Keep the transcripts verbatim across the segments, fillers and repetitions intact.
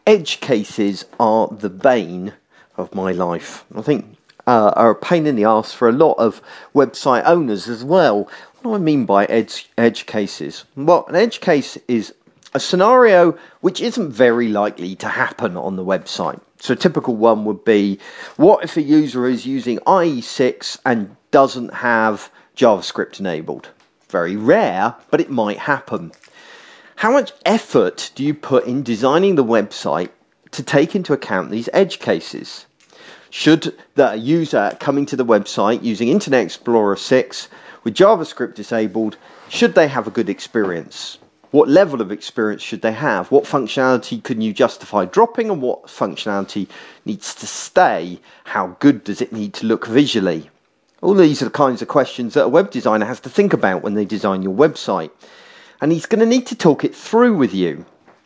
edge cases are the bane of my life. I think uh, are a pain in the arse for a lot of website owners as well. What do I mean by edge, edge cases? Well, an edge case is a scenario which isn't very likely to happen on the website. So a typical one would be, what if a user is using I E six and doesn't have JavaScript enabled? Very rare, but it might happen. How much effort do you put in designing the website to take into account these edge cases? Should the user coming to the website using Internet Explorer six with JavaScript disabled, should they have a good experience? What level of experience should they have? What functionality can you justify dropping and what functionality needs to stay? How good does it need to look visually? All these are the kinds of questions that a web designer has to think about when they design your website. And he's going to need to talk it through with you.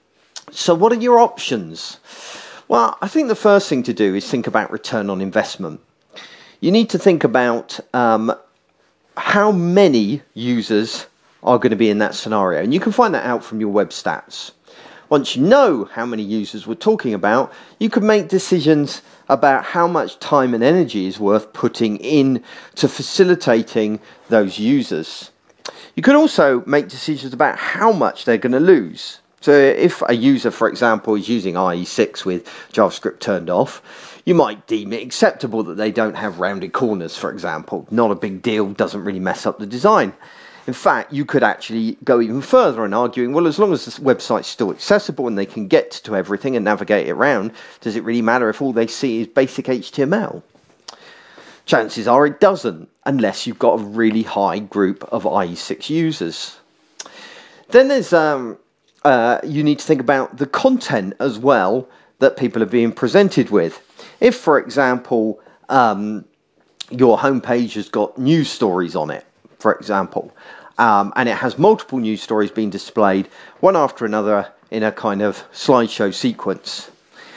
So what are your options? Well, I think the first thing to do is think about return on investment. You need to think about um, how many users are going to be in that scenario. And you can find that out from your web stats. Once you know how many users we're talking about, you can make decisions about how much time and energy is worth putting in to facilitating those users. You can also make decisions about how much they're going to lose. So if a user, for example, is using I E six with JavaScript turned off, you might deem it acceptable that they don't have rounded corners, for example. Not a big deal, doesn't really mess up the design. In fact, you could actually go even further in arguing, well, as long as the website's still accessible and they can get to everything and navigate it around, does it really matter if all they see is basic H T M L? Chances are it doesn't, unless you've got a really high group of I E six users. Then there's, um, uh, you need to think about the content as well that people are being presented with. If, for example, um, your homepage has got news stories on it, for example, um, and it has multiple news stories being displayed, one after another in a kind of slideshow sequence.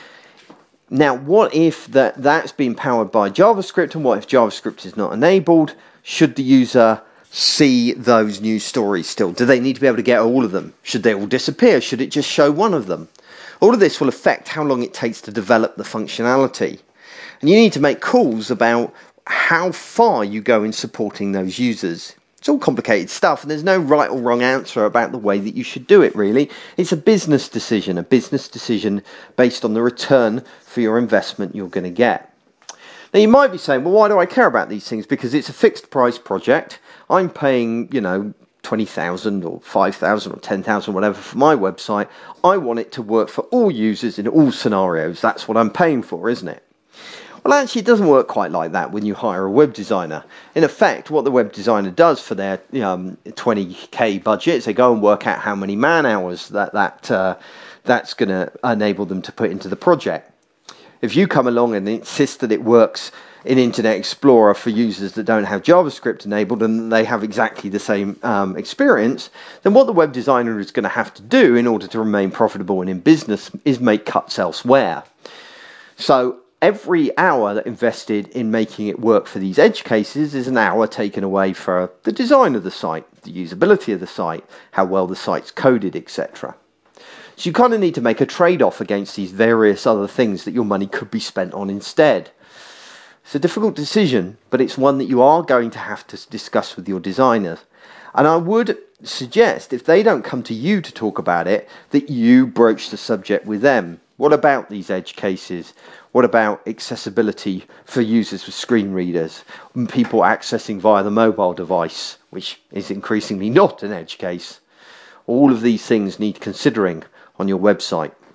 Now, what if that, that's being powered by JavaScript, and what if JavaScript is not enabled? Should the user see those news stories still? Do they need to be able to get all of them? Should they all disappear? Should it just show one of them? All of this will affect how long it takes to develop the functionality. And you need to make calls about how far you go in supporting those users. It's all complicated stuff, and there's no right or wrong answer about the way that you should do it, really. It's a business decision, a business decision based on the return for your investment you're going to get. Now, you might be saying, well, why do I care about these things? Because it's a fixed price project. I'm paying, you know, twenty thousand or five thousand or ten thousand, whatever, for my website. I want it to work for all users in all scenarios. That's what I'm paying for, isn't it? Well, actually, it doesn't work quite like that when you hire a web designer. In effect, what the web designer does for their um, twenty K budget is they go and work out how many man hours that, that, uh, that's going to enable them to put into the project. If you come along and insist that it works in Internet Explorer for users that don't have JavaScript enabled and they have exactly the same um, experience, then what the web designer is going to have to do in order to remain profitable and in business is make cuts elsewhere. So every hour that invested in making it work for these edge cases is an hour taken away for the design of the site, the usability of the site, how well the site's coded, et cetera. So you kind of need to make a trade-off against these various other things that your money could be spent on instead. It's a difficult decision, but it's one that you are going to have to discuss with your designers. And I would suggest, if they don't come to you to talk about it, that you broach the subject with them. What about these edge cases? What about accessibility for users with screen readers? People accessing via the mobile device, which is increasingly not an edge case. All of these things need considering on your website.